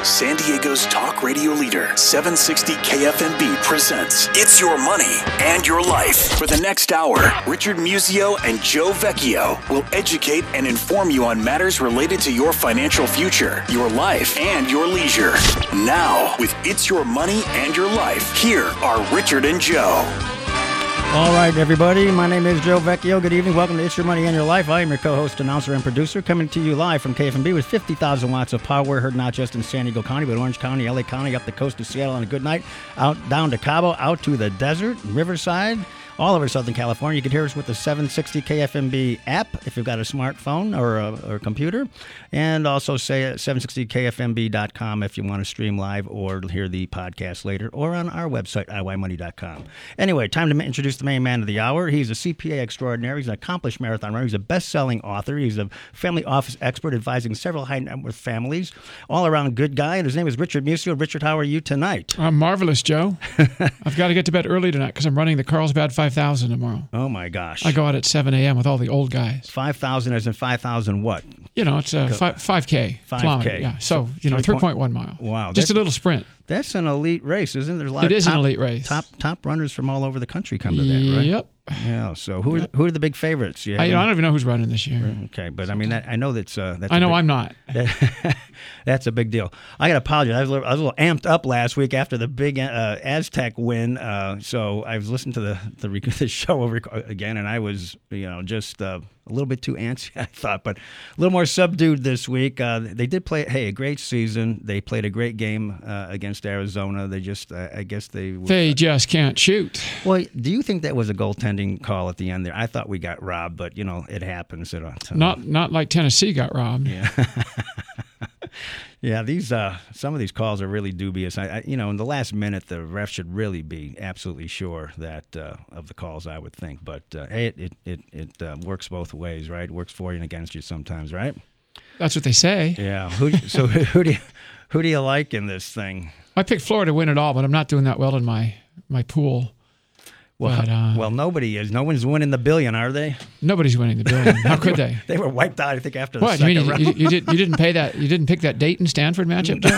San Diego's talk radio leader, 760 KFMB presents It's Your Money and Your Life. For the next hour, Richard Musio and Joe Vecchio will educate and inform you on matters related to your financial future, your life, and your leisure. Now, with It's Your Money and Your Life, here are Richard and Joe. All right, everybody. My name is Joe Vecchio. Good evening. Welcome to It's Your Money and Your Life. I am your co-host, announcer, and producer, coming to you live from KFMB with 50,000 watts of power, heard not just in San Diego County, but Orange County, LA County, up the coast of Seattle on a good night, out down to Cabo, out to the desert, Riverside, all over Southern California. You can hear us with the 760 KFMB app if you've got a smartphone or a computer, and also say at 760KFMB.com if you want to stream live or hear the podcast later, or on our website, iYmoney.com. Anyway, time to introduce the main man of the hour. He's a CPA extraordinary. He's an accomplished marathon runner. He's a best-selling author. He's a family office expert advising several high-net-worth families. All-around good guy, and his name is Richard Musio. Richard, how are you tonight? I'm marvelous, Joe. I've got to get to bed early tonight because I'm running the Carlsbad 5,000 tomorrow. Oh, my gosh. I go out at 7 a.m. with all the old guys. 5,000 as in 5,000 what? You know, it's a 5K. 5K. Kilometer, yeah. So, 3.1 mile. Wow. Just a little sprint. That's an elite race, isn't there? It is an elite race. Top runners from all over the country come to that, right? Yep. Yeah. So who are the big favorites? I don't even know who's running this year. Okay, but I mean, I know that's. I'm not. That's a big deal. I got to apologize. I was a little amped up last week after the big Aztec win. So I was listening to the show again, and I was just a little bit too antsy, I thought, but a little more subdued this week. They did play a great season. They played a great game against Arizona. They just I guess they just can't shoot. Well, do you think that was a goaltending call at the end there? I thought we got robbed, but it happens. Not like Tennessee got robbed. Yeah. Yeah, these some of these calls are really dubious. In the last minute, the ref should really be absolutely sure that of the calls, I would think. But hey, it works both ways, right? It works for you and against you sometimes, right? That's what they say. Yeah. Who do you like in this thing? I picked Florida to win it all, but I'm not doing that well in my pool. Well, nobody is. No one's winning the billion, are they? Nobody's winning the billion. How could they? They were wiped out, I think, after the second round. You didn't pay that? You didn't pick that Dayton-Stanford matchup, Joe?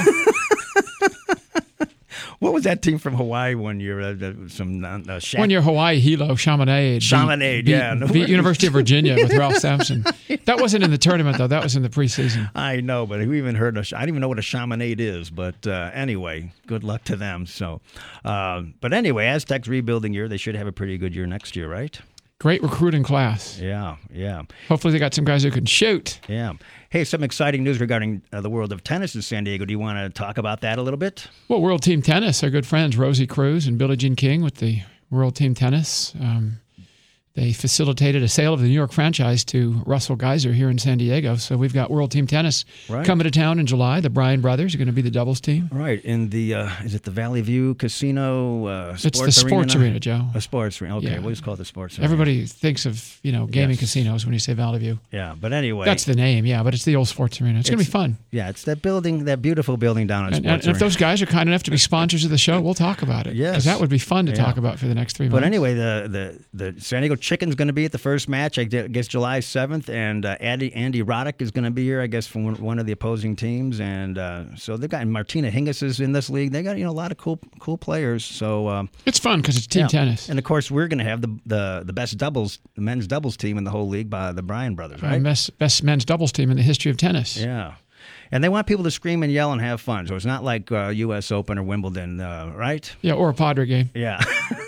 What was that team from Hawaii one year? One year, Hawaii, Hilo, Chaminade. Beat University of Virginia with Ralph Sampson. That wasn't in the tournament, though. That was in the preseason. I know, but who even heard of? I don't even know what a Chaminade is. But anyway, good luck to them. So, but anyway, Aztecs rebuilding year. They should have a pretty good year next year, right? Great recruiting class. Yeah. Hopefully they got some guys who can shoot. Yeah. Hey, some exciting news regarding the world of tennis in San Diego. Do you want to talk about that a little bit? Well, World Team Tennis, our good friends Rosie Cruz and Billie Jean King with the World Team Tennis. They facilitated a sale of the New York franchise to Russell Geiser here in San Diego. So we've got World Team Tennis coming to town in July. The Bryan brothers are going to be the doubles team. Right. In the, is it the Valley View Casino sports arena? It's the sports arena, Joe. A sports arena. Okay, we'll just call it the sports arena. Everybody thinks of, gaming casinos when you say Valley View. Yeah, but anyway. That's the name, but it's the old sports arena. It's going to be fun. Yeah, it's that building, that beautiful building down at sports arena. And if those guys are kind enough to be sponsors of the show, we'll talk about it. Yes. Because that would be fun to talk about for the next 3 months. But anyway, the San Diego Chicken's going to be at the first match, I guess July 7th, and Andy Roddick is going to be here, I guess, from one of the opposing teams, and so they've got Martina Hingis is in this league. They got a lot of cool players. So it's fun because it's team tennis, and of course we're going to have the best men's doubles team in the whole league by the Bryan brothers, right? Best men's doubles team in the history of tennis. Yeah. And they want people to scream and yell and have fun, so it's not like U.S. Open or Wimbledon, right? Yeah, or a Padre game. Yeah.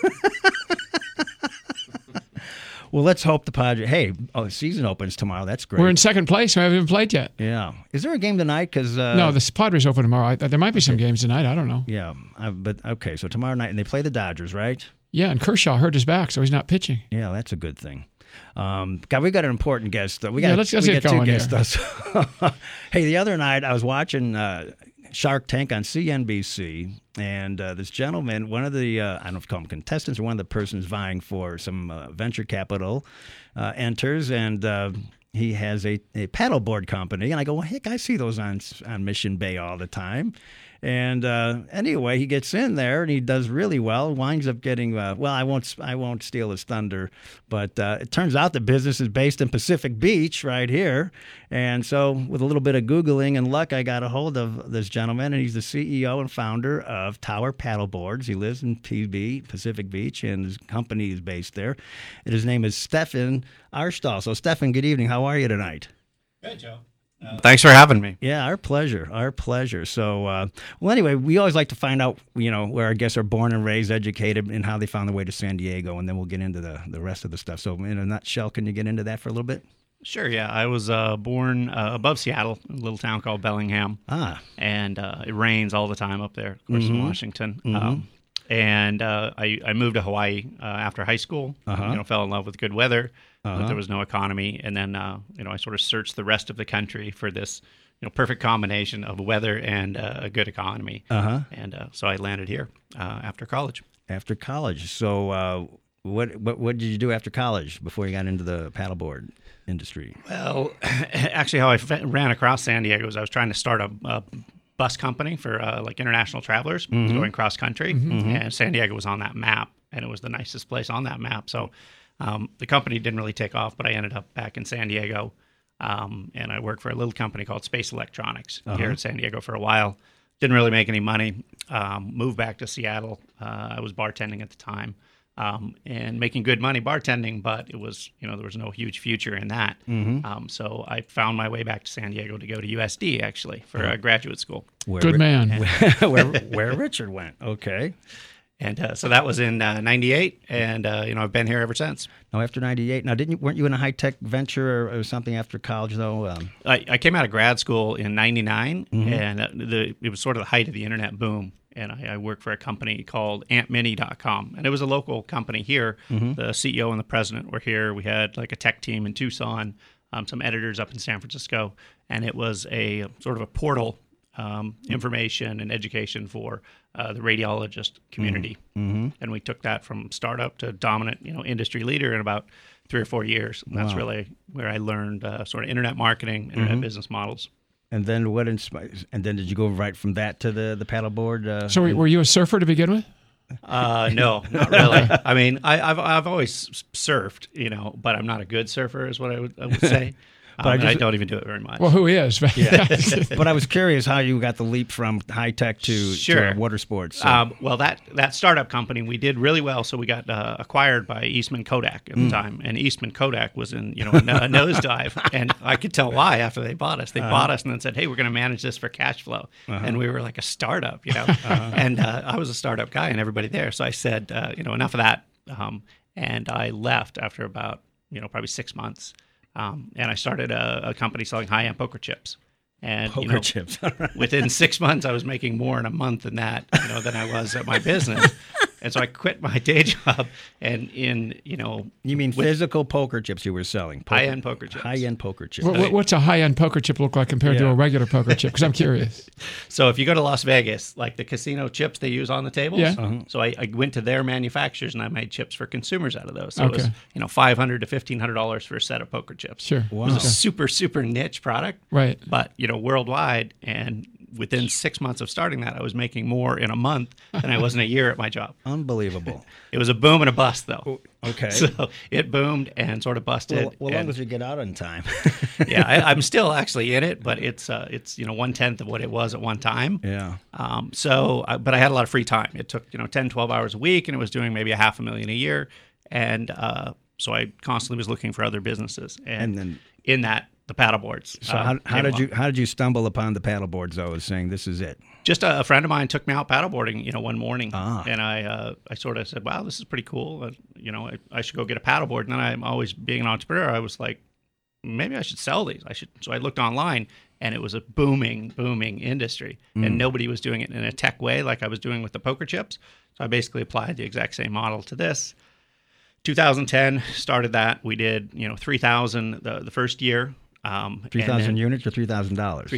Well, let's hope the Padres. Season opens tomorrow. That's great. We're in second place. We haven't even played yet. Yeah. Is there a game tonight? No, the Padres open tomorrow. There might be some games tonight. I don't know. Yeah, but okay. So tomorrow night, and they play the Dodgers, right? Yeah, and Kershaw hurt his back, so he's not pitching. Yeah, that's a good thing. God, we got an important guest. Let's get going two guests. Hey, the other night I was watching Shark Tank on CNBC, and this gentleman, one of the, I don't know if you call them contestants or one of the persons vying for some venture capital, enters, and he has a paddleboard company. And I go, well, heck, I see those on Mission Bay all the time. And anyway, he gets in there and he does really well. Winds up getting well. I won't steal his thunder, but it turns out the business is based in Pacific Beach, right here. And so, with a little bit of Googling and luck, I got a hold of this gentleman, and he's the CEO and founder of Tower Paddleboards. He lives in PB, Pacific Beach, and his company is based there. And his name is Stefan Arstall. So, Stefan, good evening. How are you tonight? Good, Joe. Thanks for having me. Yeah, our pleasure. Our pleasure. So, well, anyway, we always like to find out, where our guests are born and raised, educated, and how they found their way to San Diego, and then we'll get into the rest of the stuff. So, in a nutshell, can you get into that for a little bit? Sure, yeah. I was born above Seattle, a little town called Bellingham. And it rains all the time up there, of course, in Washington. And I moved to Hawaii after high school, fell in love with good weather, but there was no economy. And then, I sort of searched the rest of the country for this, perfect combination of weather and a good economy. And so I landed here after college. After college. So what did you do after college before you got into the paddleboard industry? Well, actually, how I ran across San Diego was I was trying to start a bus company for like international travelers going cross country, and San Diego was on that map, and it was the nicest place on that map. So the company didn't really take off, but I ended up back in San Diego, and I worked for a little company called Space Electronics here in San Diego for a while. Didn't really make any money. Moved back to Seattle. I was bartending at the time. And making good money bartending, but it was, there was no huge future in that. So I found my way back to San Diego to go to USD, actually, for graduate school. Good man. Where Richard went. Okay. And so that was in 98, and, I've been here ever since. Now, after 98. Now, weren't you in a high-tech venture or something after college, though? I came out of grad school in 99, and it was sort of the height of the internet boom. And I worked for a company called AntMini.com. And it was a local company here. The CEO and the president were here. We had like a tech team in Tucson, some editors up in San Francisco. And it was a sort of a portal information and education for the radiologist community. And we took that from startup to dominant, industry leader in about 3 or 4 years. And that's really where I learned sort of internet marketing, internet business models. And then and then did you go right from that to the paddleboard? So were you a surfer to begin with? No, not really. I mean, I've always surfed, but I'm not a good surfer, is what I would say. But I don't even do it very much. Well, who is? Yeah. But I was curious how you got the leap from high tech to water sports. So. Well, that startup company, we did really well. So we got acquired by Eastman Kodak at the time, and Eastman Kodak was in a nosedive, and I could tell why after they bought us. They bought us and then said, "Hey, we're going to manage this for cash flow," and we were like a startup, And I was a startup guy, and everybody there. So I said, enough of that, and I left after about probably 6 months. And I started a company selling high-end poker chips. And poker chips. Within 6 months, I was making more in a month than that, than I was at my business. And so I quit my day job, and You mean physical poker chips you were selling? High-end poker chips. High-end poker chips. What's a high-end poker chip look like compared to a regular poker chip? Because I'm curious. So if you go to Las Vegas, like the casino chips they use on the tables, so I went to their manufacturers and I made chips for consumers out of those. So it was $500 to $1,500 for a set of poker chips. Sure. Wow. It was a super, super niche product. Right. But, worldwide, and within 6 months of starting that, I was making more in a month than I was in a year at my job. Unbelievable. It was a boom and a bust, though. Okay. So it boomed and sort of busted. Well, long as you get out on time. Yeah, I'm still actually in it, but it's 1/10 of what it was at one time. Yeah. But I had a lot of free time. It took 10, 12 hours a week, and it was doing maybe $500,000 a year, and so I constantly was looking for other businesses, and then in that. The paddleboards. So how did you stumble upon the paddleboards? I was saying this is it. Just a friend of mine took me out paddleboarding, one morning, and I sort of said, "Wow, this is pretty cool. I should go get a paddleboard." And then I'm always being an entrepreneur. I was like, maybe I should sell these. So I looked online, and it was a booming industry, and nobody was doing it in a tech way like I was doing with the poker chips. So I basically applied the exact same model to this. 2010 started that. We did 3,000 the first year. 3,000 units or $3,000?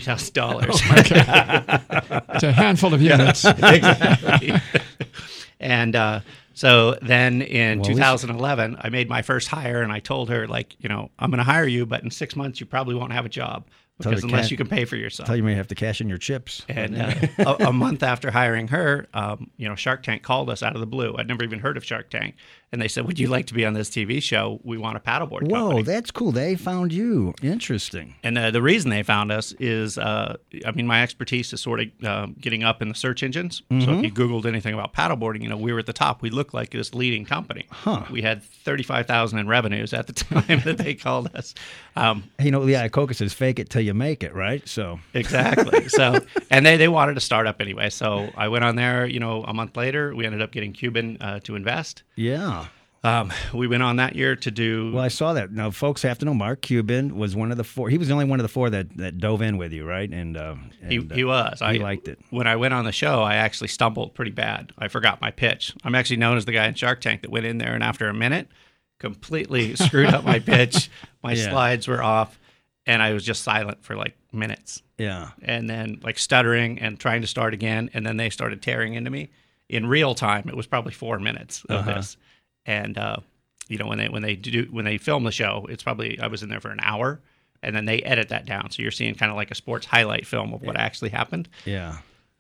$3,000. It's a handful of units. Exactly. And so then in 2011, I made my first hire, and I told her, I'm going to hire you, but in 6 months, you probably won't have a job. because unless you can pay for yourself. Tell you may have to cash in your chips. And a month after hiring her, Shark Tank called us out of the blue. I'd never even heard of Shark Tank. And they said, would you like to be on this TV show? We want a paddleboard company. Whoa, that's cool. They found you. Interesting. And the reason they found us is, my expertise is sort of getting up in the search engines. Mm-hmm. So if you Googled anything about paddleboarding, we were at the top. We looked like this leading company. Huh. We had $35,000 in revenues at the time that they called us. Iacocca says fake it till you make it, right? So exactly. So, and they wanted to start up anyway. So I went on there, a month later. We ended up getting Cuban to invest. Yeah. We went on that year to do... Well, I saw that. Now, folks have to know Mark Cuban was one of the four. He was the only one of the four that dove in with you, right? And he was. He liked it. When I went on the show, I actually stumbled pretty bad. I forgot my pitch. I'm actually known as the guy in Shark Tank that went in there and after a minute, completely screwed up my pitch. My slides were off, and I was just silent for like minutes. Yeah. And then like stuttering and trying to start again, and then they started tearing into me. In real time, it was probably 4 minutes of this. And when they film the show, it's probably I was in there for an hour, and then they edit that down, so you're seeing kind of like a sports highlight film of what actually happened. Yeah.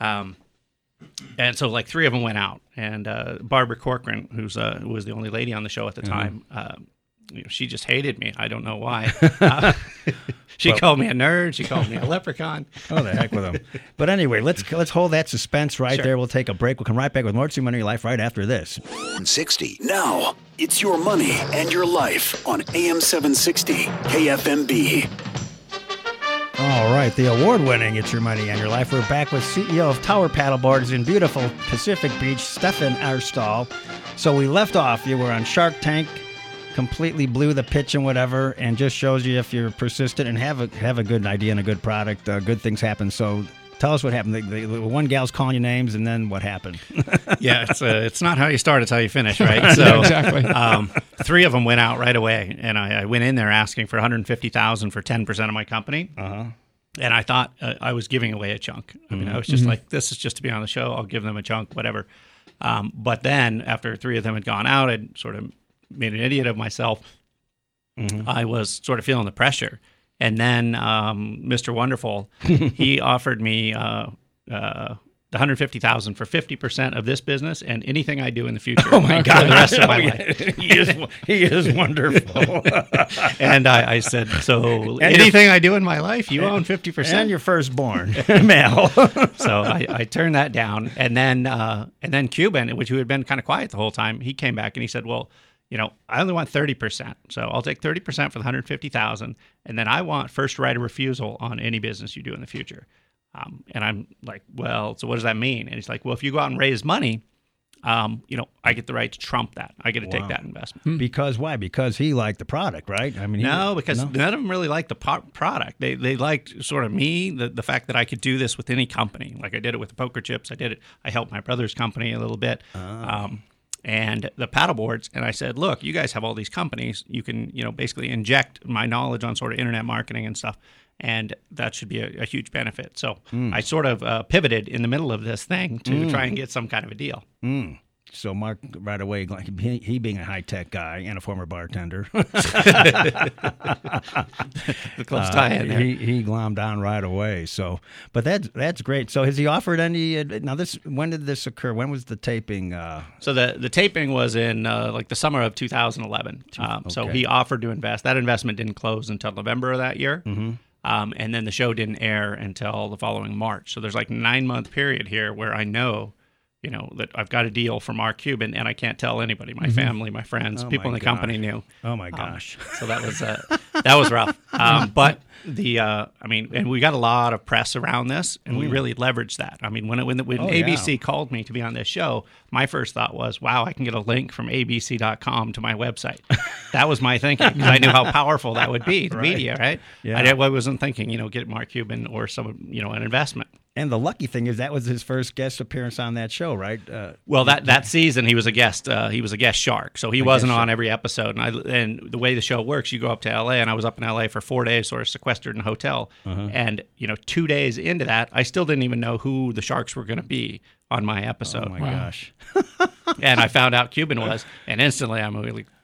And so like 3 of them went out, and Barbara Corcoran, who was the only lady on the show at the time, she just hated me. I don't know why. She called me a nerd. She called me a leprechaun. Oh, the heck with them. But anyway, let's hold that suspense right there. We'll take a break. We'll come right back with more It's Your Money, Your Life right after this. 60. Now, it's your money and your life on AM 760 KFMB. All right, the award-winning It's Your Money and Your Life. We're back with CEO of Tower Paddleboards in beautiful Pacific Beach, Stefan Arstal. So we left off. You were on Shark Tank. Completely blew the pitch and whatever, and just shows you if you're persistent and have a good idea and a good product, good things happen. So tell us what happened. The one gal's calling you names, and then what happened? Yeah, it's not how you start, it's how you finish, right? So exactly. 3 of them went out right away, and I went in there asking for $150,000 for 10% of my company. Uh-huh. And I thought I was giving away a chunk. I mean, I was just like, this is just to be on the show. I'll give them a chunk, whatever. But then after 3 of them had gone out, I'd sort of made an idiot of myself. I was sort of feeling the pressure. And then Mr. Wonderful, he offered me the $150,000 for 50% of this business and anything I do in the future. Oh my God! For the rest of my life. He is wonderful. And I said, so anything I do in my life, you own 50%. And your firstborn, Mel. So I turned that down, and then Cuban, who had been kind of quiet the whole time, he came back and he said, well, I only want 30%. So I'll take 30% for the $150,000, and then I want first right of refusal on any business you do in the future. And I'm like, well, so what does that mean? And he's like, well, if you go out and raise money, I get the right to trump that. I get to take that investment. Because why? Because he liked the product, right? I mean, none of them really liked the product. They liked sort of me, the fact that I could do this with any company. Like I did it with the poker chips. I helped my brother's company a little bit. And the paddleboards, and I said, look, you guys have all these companies. You can, basically inject my knowledge on sort of internet marketing and stuff, and that should be a huge benefit. So I sort of pivoted in the middle of this thing to try and get some kind of a deal. So Mark, right away, he being a high-tech guy and a former bartender, the close tie in there. He glommed on right away. So, but that's great. So has he offered any? Now, when did this occur? When was the taping? So the taping was in like the summer of 2011. So he offered to invest. That investment didn't close until November of that year. And then the show didn't air until the following March. So there's like a 9-month period here where I know, that I've got a deal from Mark Cuban, and I can't tell anybody. My family, my friends, people in the company knew. Oh my gosh! So that was rough. But and we got a lot of press around this, and we really leveraged that. I mean, when ABC called me to be on this show, my first thought was, wow, I can get a link from abc.com to my website. That was my thinking, because I knew how powerful that would be to media, right? Yeah. I wasn't thinking, get Mark Cuban or some, an investment. And the lucky thing is that was his first guest appearance on that show, right? Well, that season he was a guest. He was a guest shark, so he wasn't on every episode. And the way the show works, you go up to L.A., and I was up in L.A. for 4 days, sort of sequestered in a hotel. And 2 days into that, I still didn't even know who the sharks were going to be on my episode. Oh my gosh! And I found out Cuban was, and instantly I'm really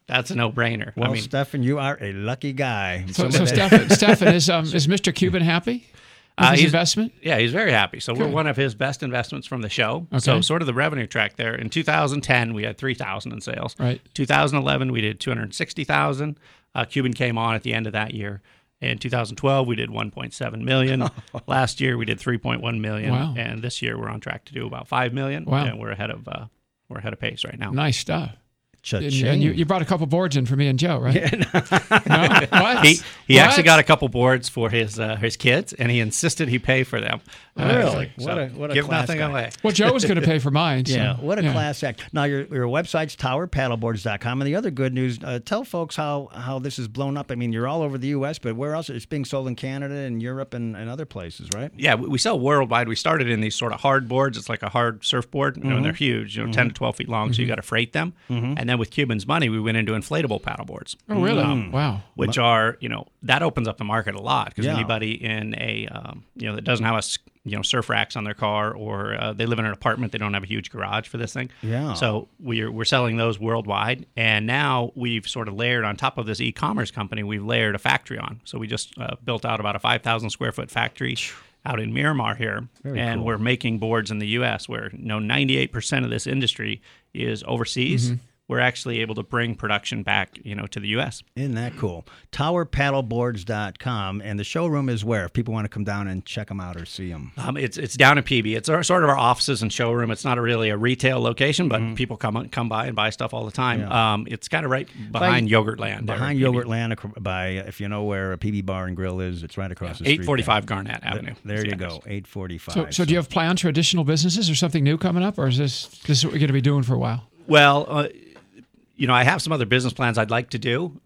That's a no-brainer. Well, I mean, Stefan, you are a lucky guy. So Stefan, is Mr. Cuban happy with his investment? Yeah, he's very happy. So we're Good. one of his best investments from the show. Okay. So sort of the revenue track there. In 2010, we had 3,000 in sales. Right. 2011, we did 260,000. Cuban came on at the end of that year. In 2012, we did 1.7 million. Last year, we did 3.1 million. Wow. And this year, we're on track to do about 5 million. Wow. And we're ahead of pace right now. Nice stuff. Cha-ching. And you brought a couple boards in for me and Joe, right? No? What? He actually got a couple boards for his kids, and he insisted he pay for them. Really? So What a give class nothing guy. away. Well, Joe was going to pay for mine. So, Yeah, what a class act. Now, your website's towerpaddleboards.com. And the other good news, tell folks how this is blown up. I mean, you're all over the U.S., but where else? It's being sold in Canada and Europe and other places, right? Yeah, we sell worldwide. We started in these sort of hard boards. It's like a hard surfboard, and they're huge, 10 to 12 feet long, so you got to freight them. And then with Cuban's money, we went into inflatable paddle boards. Oh, really? Wow. Which are, that opens up the market a lot because Yeah. anybody in a, that doesn't have surf racks on their car, or they live in an apartment, they don't have a huge garage for this thing. Yeah. So we're selling those worldwide, and now we've sort of layered on top of this e-commerce company. We've layered a factory on. So we just built out about a 5,000 square foot factory out in Miramar here, and we're making boards in the U.S. where 98% of this industry is overseas. We're actually able to bring production back, to the U.S. Isn't that cool? TowerPaddleboards.com. And the showroom is where? If people want to come down and check them out or see them. It's down in PB. It's sort of our offices and showroom. It's not really a retail location, but people come by and buy stuff all the time. Yeah. It's kind of right behind Yogurtland. Behind Yogurtland, by if you know where a PB Bar and Grill is, it's right across the street. 845 Garnett Avenue. There you address. go, 845. So do you have plans for additional businesses or something new coming up, or is this what we're going to be doing for a while? Well, I have some other business plans I'd like to do,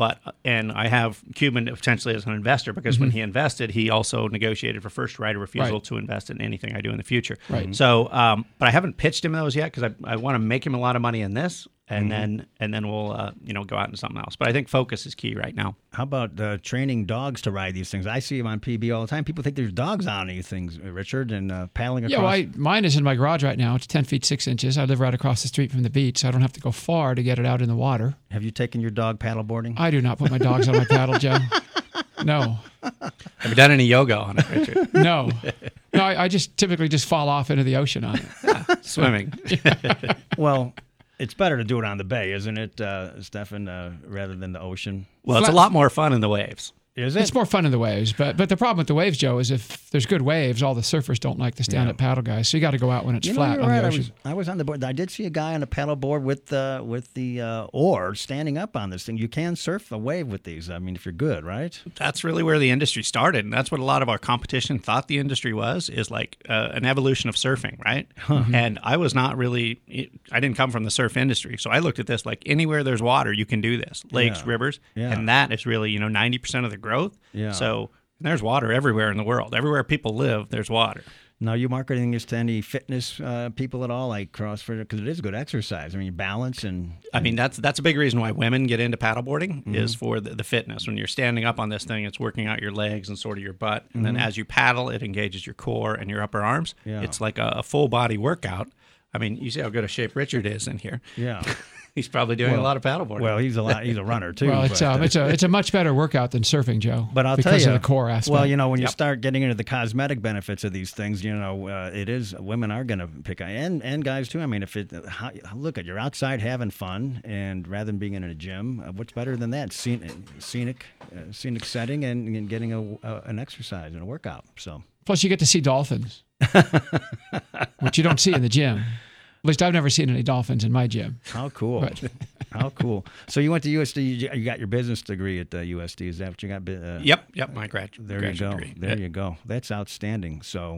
and I have Cuban potentially as an investor because when he invested, he also negotiated for first right of refusal to invest in anything I do in the future. Right. So, but I haven't pitched him those yet because I want to make him a lot of money in this, and then we'll go out into something else. But I think focus is key right now. How about training dogs to ride these things? I see them on PB all the time. People think there's dogs on these things, Richard, and paddling across. Yeah, well, mine is in my garage right now. It's 10 feet 6 inches. I live right across the street from the beach, so I don't have to go far to get it out in the water. Have you taken your dog paddleboarding? I do not put my dogs on my paddle, Joe. No. Have you done any yoga on it, Richard? No. No, I just typically just fall off into the ocean on it. Swimming. Well, it's better to do it on the bay, isn't it, Stefan, rather than the ocean? Well, it's a lot more fun in the waves. Is it? It's more fun in the waves, but the problem with the waves, Joe, is if there's good waves, all the surfers don't like to stand at paddle guys. So you got to go out when it's flat you're on right. the ocean. I was on the board. I did see a guy on a paddle board with the oar standing up on this thing. You can surf the wave with these. I mean, if you're good, right? That's really where the industry started, and that's what a lot of our competition thought the industry is like an evolution of surfing, right? And I was not really, I didn't come from the surf industry, so I looked at this like anywhere there's water, you can do this. Lakes, rivers, and that is really 90% of the growth. Yeah. So there's water everywhere in the world. Everywhere people live, there's water. Now, you marketing this to any fitness people at all, like CrossFit? Because it is good exercise. I mean, balance and... I mean, that's a big reason why women get into paddleboarding is for the fitness. When you're standing up on this thing, it's working out your legs and sort of your butt. And then as you paddle, it engages your core and your upper arms. Yeah. It's like a full body workout. I mean, you see how good a shape Richard is in here. Yeah. He's probably doing a lot of paddleboarding. Well, he's a runner, too. Well, but, it's a much better workout than surfing, Joe. But I'll tell because you, of the core aspect. Well, when you start getting into the cosmetic benefits of these things, it is women are going to pick and guys too. I mean, look at you're outside having fun, and rather than being in a gym, what's better than that? Scenic setting and getting an exercise and a workout. So plus, you get to see dolphins, which you don't see in the gym. At least I've never seen any dolphins in my gym. How cool. But How cool. So you went to USD. You got your business degree at USD. Is that what you got? Yep. My graduate degree. There you go. That's outstanding. So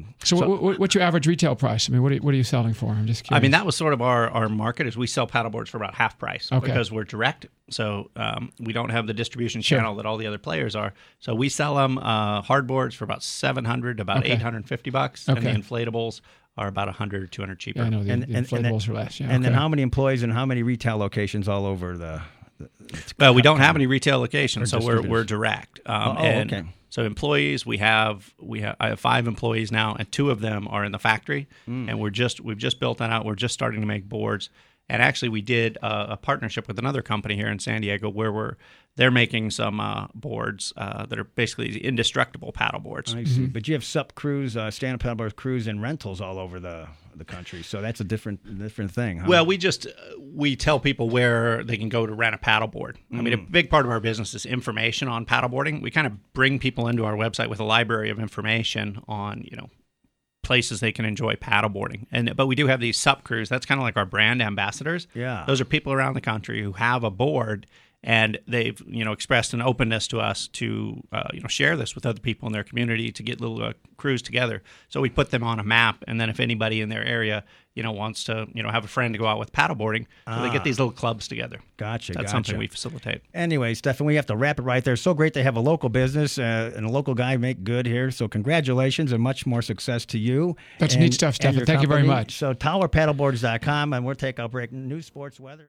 what's your average retail price? I mean, what are you selling for? I'm just curious. I mean, that was sort of our market is we sell paddleboards for about half price because we're direct. So we don't have the distribution channel that all the other players are. So we sell them hardboards for about $700 to about $850, and the inflatables are about $100 or $200 cheaper. Yeah, I know the inflatables are less. Yeah, and then how many employees and how many retail locations all over the well, we don't have any retail locations, so we're direct. Okay. So employees, I have 5 employees now, and 2 of them are in the factory, and we've just built that out. We're just starting to make boards, And actually, we did a partnership with another company here in San Diego where they're making some boards that are basically indestructible paddle boards. I see. But you have SUP crews, stand-up paddleboard crews, and rentals all over the country. So that's a different thing. Huh? Well, we tell people where they can go to rent a paddleboard. I mean, a big part of our business is information on paddleboarding. We kind of bring people into our website with a library of information on, places they can enjoy paddleboarding. But we do have these SUP crews. That's kind of like our brand ambassadors. Yeah. Those are people around the country who have a board, and they've expressed an openness to us to share this with other people in their community, to get little crews together. So we put them on a map, and then if anybody in their area wants to have a friend to go out with paddleboarding, so they get these little clubs together. Gotcha. That's something we facilitate. Anyway, Stefan, we have to wrap it right there. So great to have a local business and a local guy make good here. So congratulations and much more success to you. That's neat stuff, Stefan. Thank you very much. So TowerPaddleboards.com, and we'll take our break. News, sports, weather.